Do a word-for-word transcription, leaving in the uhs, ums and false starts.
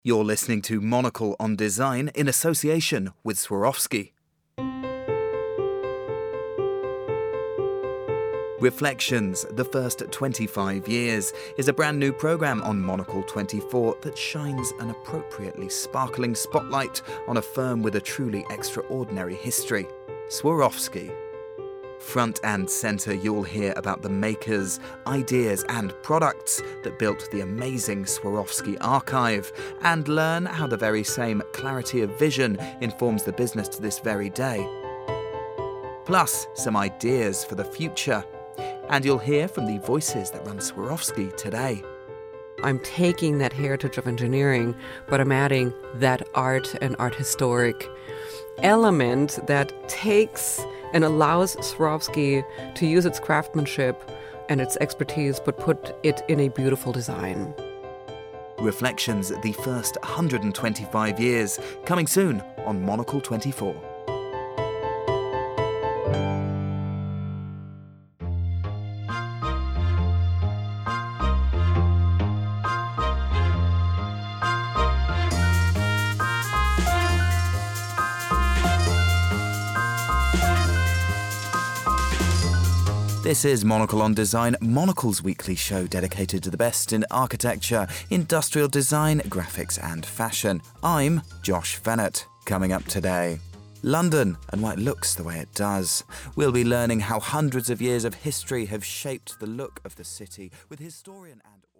You're listening to Monocle on Design in association with Swarovski. Reflections, the first twenty-five years, is a brand new programme on Monocle twenty-four that shines an appropriately sparkling spotlight on a firm with a truly extraordinary history, Swarovski. Front and centre, you'll hear about the makers, ideas and products that built the amazing Swarovski archive, and learn how the very same clarity of vision informs the business to this very day. Plus, some ideas for the future. And you'll hear from the voices that run Swarovski today. I'm taking that heritage of engineering, but I'm adding that art and art historic element that takes and allows Swarovski to use its craftsmanship and its expertise, but put it in a beautiful design. Reflections, the first one hundred twenty-five years, coming soon on Monocle twenty-four. This is Monocle on Design, Monocle's weekly show dedicated to the best in architecture, industrial design, graphics and fashion. I'm Josh Fennett. Coming up today, London and why it looks the way it does. We'll be learning how hundreds of years of history have shaped the look of the city with historian and